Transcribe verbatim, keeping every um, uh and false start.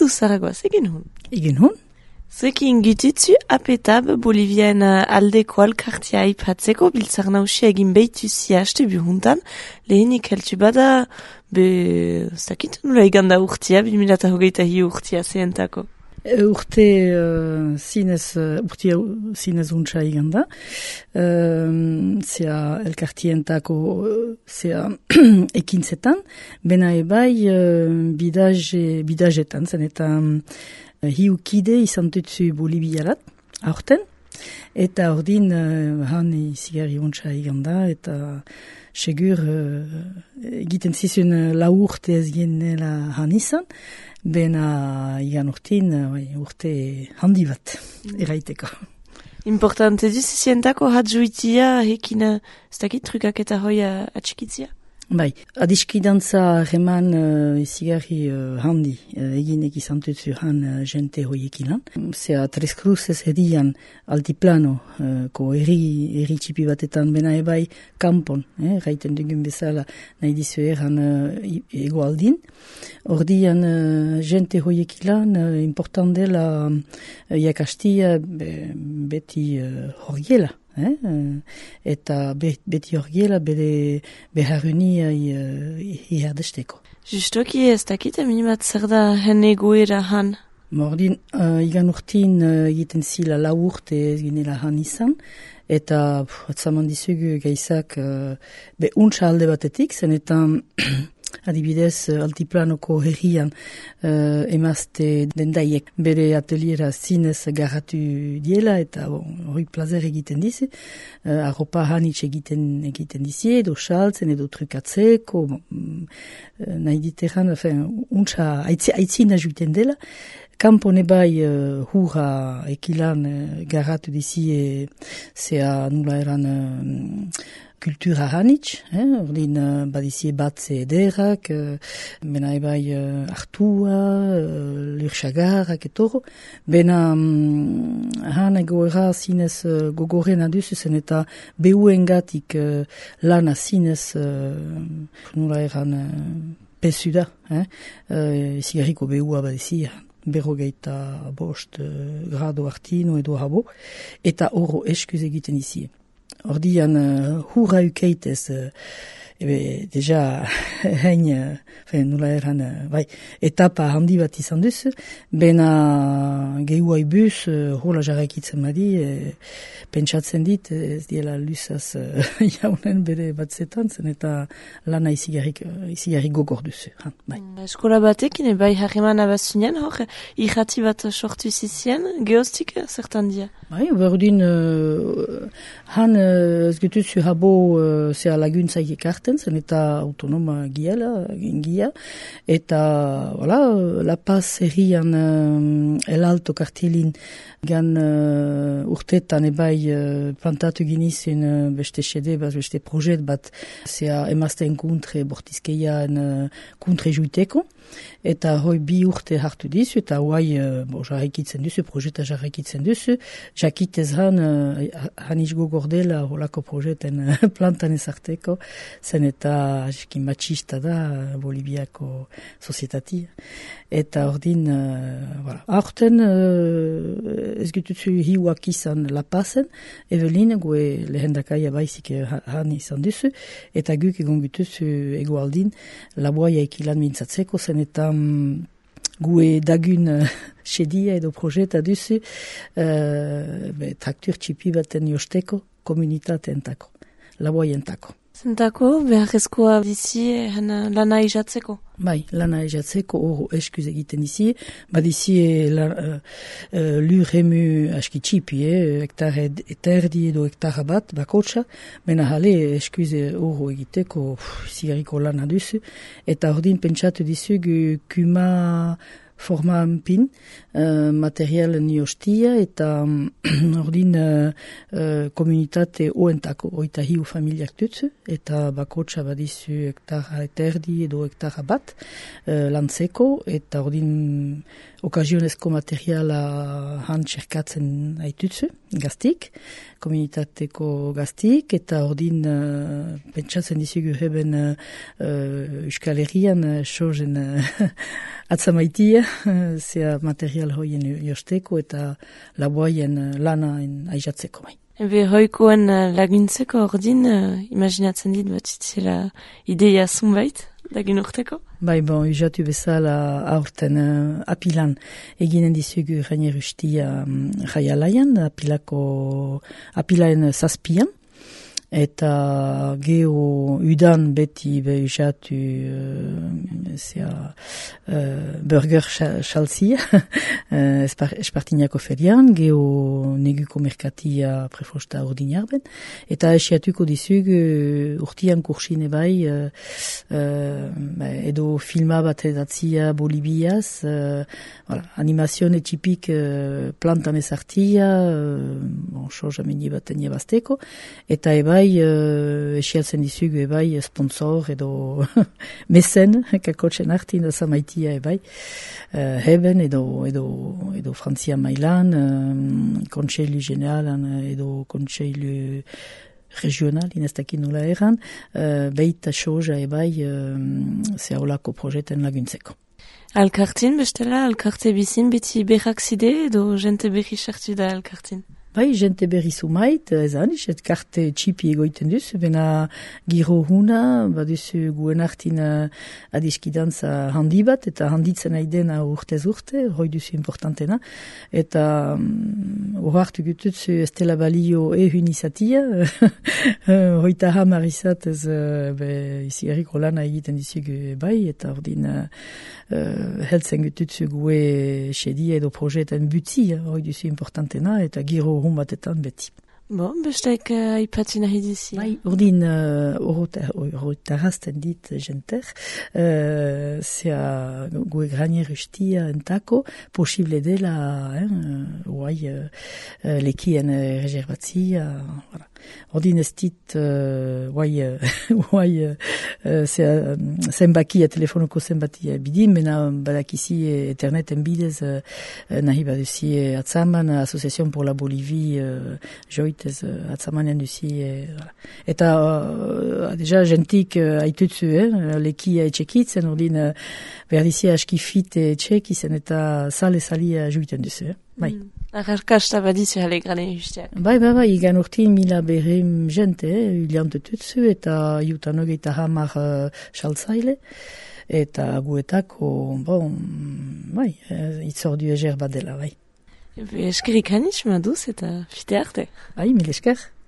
du Zaragoza egin hun. Egin hun? Zuekin gutitzu apetab Bolivien aldeko alkartia aipatzeko biltzar nausia egin behituzia aste bihuntan, lehenik heltu bada, be, zakit, nula eganda urtia, bimilata hogeita hi urtia zehentako. Urte uh, zinez, uh, urtia zinez untsa eganda, uh, zea elkartientako zea ekintzetan, bena ebai uh, bidaje, bidajetan, zen eta um, hiukide izan tutzu Boliviarat, aurten, eta ordin uh, han izigarri untsa eganda, eta segur uh, egiten zizun uh, la urte ez genela han izan, bena igan urtin uh, urte handi bat, eraiteko. Importante duzizientako hatzuitia hekina, ez dakit trukak eta hoia atxikitzia? Bai, adiskidantza reman uh, izigarri uh, handi uh, eginek izan tutzu han uh, jente hoiekilan. Zea Tres Cruces edian altiplano uh, ko eri, eri txipi batetan bena ebai kampon, eh, gaiten dugun bezala nahi dizu eran uh, egoaldin. Ordian uh, jente hoiekilan uh, important dela uh, jakastia be, beti uh, horgiela. Eh? Eta beti horgiela bere beharruni ihardesteko. Justoki ez dakite minimat zer da hen egoera han? Mordin, uh, igan urtin uh, egiten zila lau urte ez ginela han izan, eta atzaman dizugu gaizak uh, be untsa alde batetik, zen eta adibidez altiplanoko herrian uh, emazte dendaiek bere ateliera zinez garratu diela eta bon, hori plazer egiten dizi, uh, arropa hanitz egiten, egiten dizi, edo saltzen edo trukatzeko, bon, uh, nahi diteran, untsa aitzina juiten dela. Kampone bai uh, hurra ekilan uh, garratu dizi e, zea nula eran uh, kultura hanitz, eh? Ordin uh, badizie batze ederak, uh, bena ebai uh, hartua, uh, lursagarrak etoro, bena um, han egoera zinez uh, gogorena duzu zen eta behuengatik uh, lana zinez uh, nula eran uh, pesu da, eh? uh, zigarriko behua badizia. Berrogeita bost uh, grado artino edo habo, eta oro eskuz egiten izie. Ordian uh, hurra ukeitez, uh, ebe, deja, hein, uh, nula eran, uh, bai, etapa handi bat izan duzu, bena gehuai bus, uh, hola jarraikitzen badi, uh, pentsatzen dit, ez diela luzaz uh, jaunen bere batzetan, zen eta lana izigarrik, izigarrik gogor duzu. Han, bai. Eskola batekin, bai harreman abazunean, hor, irrati bat sortu zizien, geostik zertan dia? Bai, berdin, uh, han ez uh, getuzu habo uh, zea laguntzaik ekarten, zen eta autonoma giela, gia, eta, voilà, La Paz herrian uh, El Alto kartilin gan uh, urtetan ebai uh, plantatu ginizun uh, beste xede bat, beste projet bat, zea emazten kontre bortizkeian uh, kontre juiteko, eta hoi bi urte hartu dizu, eta hoai uh, bo, jarraikitzen duzu, projeta jarraikitzen duzu, jakitez han, uh, han izgo gordela holako projeten uh, plantan ezarteko, zen eta eskin matxista da uh, Boliviako sozietatia. Eta ordin, uh, voilà. Aurten, uh, ez gututzu hiuak izan La Pazen, Evelin, gue lehendakaia baizik han izan duzu, eta guk egon gututzu egoaldin, laboaia ekilan mintzatzeko, zen eta um, gue dagun uh, sedia edo projeta duzu, uh, be, traktur txipi baten josteko, komunitateentako, laboaientako. Zentako, beharrezkoa dizi lana izatzeko? Bai, lana izatzeko hor eskuz egiten dizi, badizi uh, uh, lur emu aski txipi, eh, hektar eta erdi edo hektara bat, bakotsa, mena jale eskuz hor egiteko zigarriko lana duzu, eta ordin pentsatu dizugu kuma forma pin, uh, material ni hostia, eta ordin uh, uh, komunitate oentako, oita hiu familiak dutzu, eta bakotsa badizu hektara eta erdi edo hektara bat, uh, lantzeko, eta ordin okazionezko materiala han txerkatzen haitutzu, gaztik, komunitateko gaztik, eta ordin uh, pentsatzen dizugu heben uh, Euskal Herrian uh, sozen uh, atzamaitia, zea material hoien josteko eta laboaien lana aizatzeko bai. Ebe hoikoen laguntzeko ordin, uh, imaginatzen dit bat zitzela ideia zunbait, dagin urteko? Bai, bon, usatu bezala aurten uh, apilan eginen dizugu Rainer Ustia um, jaialaian, apilako, apilaen zazpian, eta geho udan beti be usatu uh, zea, uh, burger xalzia uh, espartinako ferian, geho neguko merkatia prefosta ordinarben, eta esiatuko dizugu uh, urtian kursine bai, uh, uh, edo filma bat edatzia Bolibiaz, uh, voilà, animazione tipik uh, plantan ezartia, uh, bon, soja meni baten jabazteko, eta ebai Uh, esiatzen dizugu ebai sponsor edo mesen kakotxen artin da samaitia ebai uh, heben edo edo edo Frantzia mailan um, kontseilu generalan edo kontseilu regional inestakin nola eran uh, beita soja ebai um, zehaolako projeten laguntzeko. Alkartin bestela, alkarte bizin beti berrak zide edo jente berri sartu da alkartin? Bai, jente berri zumait, ezan, iset karte txipi egoiten duzu, bena giro huna, baduzu guen hartin uh, adiskidantza handi bat, eta handitzen aidena urtez urte, hoi duzu importantena, eta um, horartu gututzu ez dela balio ehun izatia, hoita hamar izatez, uh, be, izi erriko lana egiten dizugu bai, eta ordin uh, uh, heltzen gututzu gue sedia edo projeten butzi, hoi duzu importantena, eta giro hun batetan beti. Bon, besteik uh, aipatzen nahi dizi. Bai, urdin horretarazten uh, dit jenter, uh, zea gue granier ustia entako, posible dela, eh, uai, uh, lekien uh, reservatzia, voilà. Ordin ez dit, uh, uai, uai, uh, zea zenbakia, telefonoko zenbakia bidin, mena badakizi eterneten bidez, uh, nahi baduzi atzaman, Association pour la Bolivie, uh, joit, ez uh, atzamanen duzi. E, eta uh, deja jentik uh, aitutzu, eh, lekia etxekitzen, ordin uh, berdizi askifit etxekizen eta sale-salia juiten duzu. Eh. Bai. Mm. Arrakasta badizu jale grane justeak. Bai, bai, bai, igan urtin mila berem jente, eh, uliantututzu eta jutan hogeita hamar uh, saltzaile. Eta guetako, bon, bai, uh, itzordu eger bat dela, bai. Eskerik hanis, maduz eta fite arte. Bai, mil esker.